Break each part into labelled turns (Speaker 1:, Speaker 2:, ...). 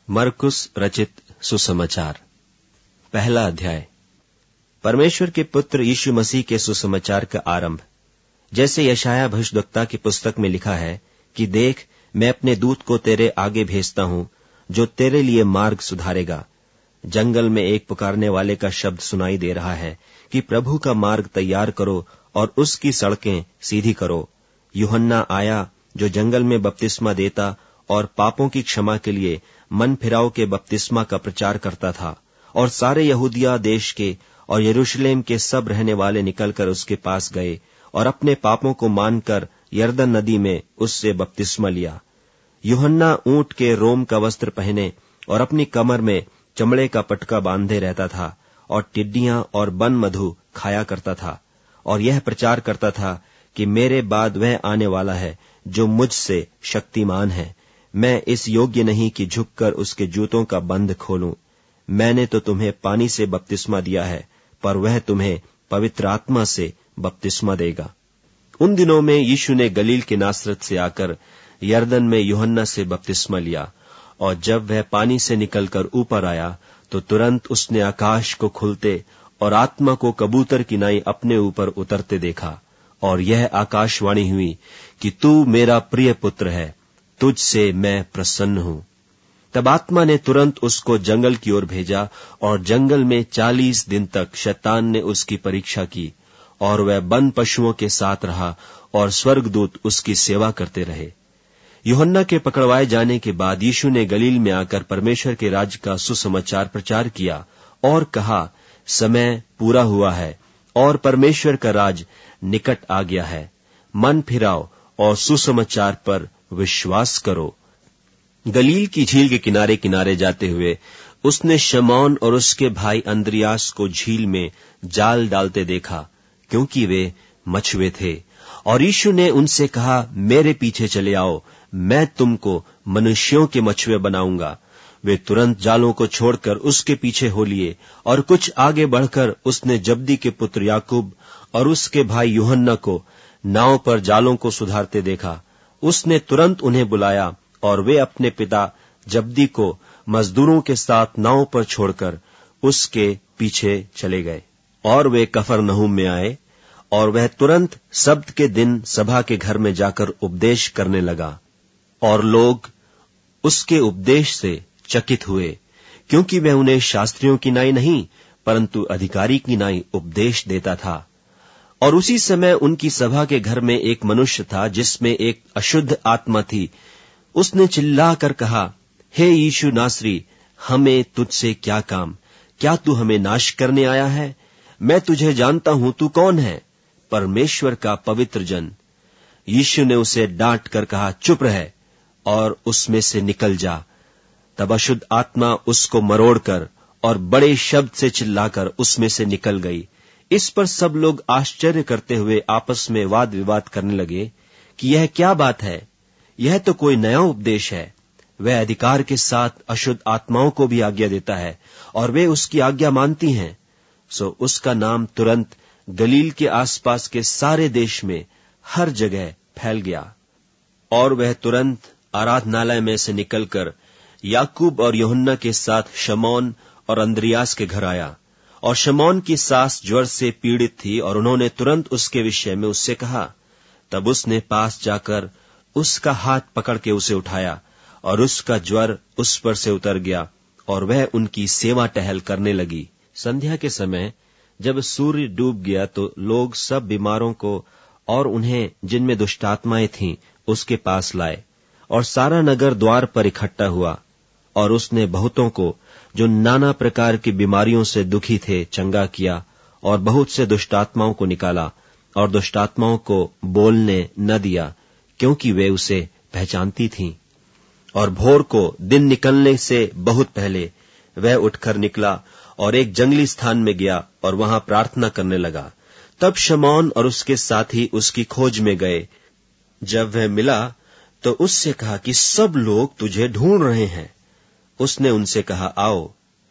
Speaker 1: मरकुस रचित सुसमाचार, पहला अध्याय। परमेश्वर के पुत्र यीशु मसीह के सुसमाचार का आरंभ। जैसे यशायाह भविष्यद्वक्ता की पुस्तक में लिखा है कि देख, मैं अपने दूत को तेरे आगे भेजता हूं, जो तेरे लिए मार्ग सुधारेगा। जंगल में एक पुकारने वाले का शब्द सुनाई दे रहा है कि प्रभु का मार्ग तैयार करो और उसकी सड़कें सीधी करो। यूहन्ना आया, जो जंगल में बपतिस्मा देता और पापों की क्षमा के लिए मन फिराव के बपतिस्मा का प्रचार करता था, और सारे यहूदिया देश के और यरूशलेम के सब रहने वाले निकलकर उसके पास गए और अपने पापों को मानकर यरदन नदी में उससे बपतिस्मा लिया। यूहन्ना ऊंट के रोम का वस्त्र पहने और अपनी कमर में चमड़े का पटका बांधे रहता था, और टिड्डियां और बन मधु खाया करता था, और यह प्रचार करता था कि मेरे बाद वह आने वाला है जो मुझसे शक्तिमान है। मैं इस योग्य नहीं कि झुककर उसके जूतों का बंध खोलूं। मैंने तो तुम्हें पानी से बपतिस्मा दिया है, पर वह तुम्हें पवित्र आत्मा से बपतिस्मा देगा। उन दिनों में यीशु ने गलील के नासरत से आकर यरदन में यूहन्ना से बपतिस्मा लिया, और जब वह पानी से निकलकर ऊपर आया तो तुरंत उसने आकाश को खुलते और आत्मा को कबूतर की नाई अपने ऊपर उतरते देखा, और यह आकाशवाणी हुई कि तू मेरा प्रिय पुत्र है, तुझसे मैं प्रसन्न हूं। तब आत्मा ने तुरंत उसको जंगल की ओर भेजा, और जंगल में 40 दिन तक शैतान ने उसकी परीक्षा की, और वह वन पशुओं के साथ रहा, और स्वर्गदूत उसकी सेवा करते रहे। यूहन्ना के पकड़वाए जाने के बाद यीशु ने गलील में आकर परमेश्वर के राज्य का सुसमाचार प्रचार किया और कहा, समय पूरा हुआ है और परमेश्वर का राज निकट आ गया है। मन फिराओ और सुसमाचार पर विश्वास करो। गलील की झील के किनारे किनारे जाते हुए उसने शमौन और उसके भाई अंद्रियास को झील में जाल डालते देखा, क्योंकि वे मछुए थे। और यीशु ने उनसे कहा, मेरे पीछे चले आओ, मैं तुमको मनुष्यों के मछुए बनाऊंगा। वे तुरंत जालों को छोड़कर उसके पीछे हो लिए, और कुछ आगे बढ़कर उसने जब्दी के पुत्र याकूब और उसके भाई यूहन्ना को नाव पर जालों को सुधारते देखा। उसने तुरंत उन्हें बुलाया, और वे अपने पिता जब्दी को मजदूरों के साथ नाव पर छोड़कर उसके पीछे चले गए। और वे कफरनहूम में आए, और वह तुरंत सब्त के दिन सभा के घर में जाकर उपदेश करने लगा। और लोग उसके उपदेश से चकित हुए, क्योंकि वह उन्हें शास्त्रियों की नाई नहीं, परंतु अधिकारी की नाई उपदेश देता था। और उसी समय उनकी सभा के घर में एक मनुष्य था जिसमें एक अशुद्ध आत्मा थी। उसने चिल्लाकर कहा, हे यीशु नासरी, हमें तुझसे क्या काम? क्या तू हमें नाश करने आया है? मैं तुझे जानता हूं, तू कौन है? परमेश्वर का पवित्र जन। यीशु ने उसे डांट कर कहा, चुप रह और उसमें से निकल जा। तब अशुद्ध आत्मा उसको मरोड़कर और बड़े शब्द से चिल्लाकर उसमें से निकल गई। इस पर सब लोग आश्चर्य करते हुए आपस में वाद विवाद करने लगे कि यह क्या बात है? यह तो कोई नया उपदेश है। वह अधिकार के साथ अशुद्ध आत्माओं को भी आज्ञा देता है, और वे उसकी आज्ञा मानती हैं। सो उसका नाम तुरंत गलील के आसपास के सारे देश में हर जगह फैल गया। और वह तुरंत आराधनालय में से निकलकर याकूब और यूहन्ना के साथ शमौन और अंद्रियास के घर आया। और शमौन की सास ज्वर से पीड़ित थी, और उन्होंने तुरंत उसके विषय में उससे कहा। तब उसने पास जाकर उसका हाथ पकड़ के उसे उठाया, और उसका ज्वर उस पर से उतर गया, और वह उनकी सेवा टहल करने लगी। संध्या के समय जब सूर्य डूब गया तो लोग सब बीमारों को और उन्हें जिनमें दुष्टात्माएं थीं उसके पास लाए, और सारा नगर द्वार पर इकट्ठा हुआ। और उसने बहुतों को जो नाना प्रकार की बीमारियों से दुखी थे चंगा किया, और बहुत से दुष्टात्माओं को निकाला, और दुष्टात्माओं को बोलने न दिया, क्योंकि वे उसे पहचानती थीं। और भोर को दिन निकलने से बहुत पहले वह उठकर निकला और एक जंगली स्थान में गया और वहां प्रार्थना करने लगा। तब शमौन और उसके साथी उसकी खोज में गए। जब वह मिला तो उससे कहा कि सब लोग तुझे ढूंढ रहे हैं। उसने उनसे कहा, आओ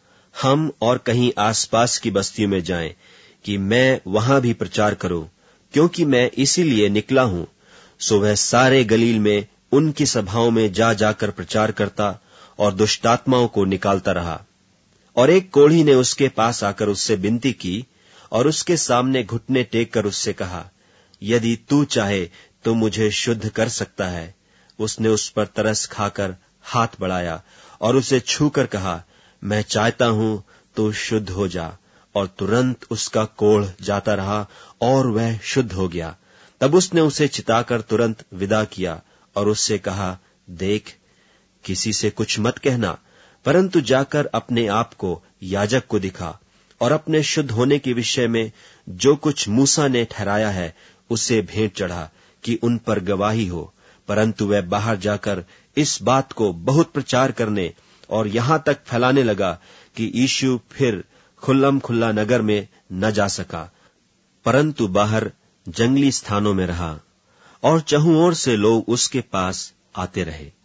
Speaker 1: हम और कहीं आसपास की बस्तियों में जाएं, कि मैं वहां भी प्रचार करूं, क्योंकि मैं इसीलिए निकला हूं। सो वह सारे गलील में उनकी सभाओं में जा जाकर प्रचार करता और दुष्टात्माओं को निकालता रहा। और एक कोढ़ी ने उसके पास आकर उससे विनती की और उसके सामने घुटने टेक कर उससे कहा, यदि तू चाहे तो मुझे शुद्ध कर सकता है। उसने उस पर तरस खाकर हाथ बढ़ाया और उसे छूकर कहा, मैं चाहता हूं तो शुद्ध हो जा। और तुरंत उसका कोढ़ जाता रहा और वह शुद्ध हो गया। तब उसने उसे चिताकर तुरंत विदा किया और उससे कहा, देख, किसी से कुछ मत कहना, परंतु जाकर अपने आप को याजक को दिखा और अपने शुद्ध होने के विषय में जो कुछ मूसा ने ठहराया है उसे भेंट चढ़ा कि उन पर गवाही हो। परंतु वह बाहर जाकर इस बात को बहुत प्रचार करने और यहां तक फैलाने लगा कि यीशु फिर खुल्लम खुल्ला नगर में न जा सका, परंतु बाहर जंगली स्थानों में रहा और चहुं ओर से लोग उसके पास आते रहे।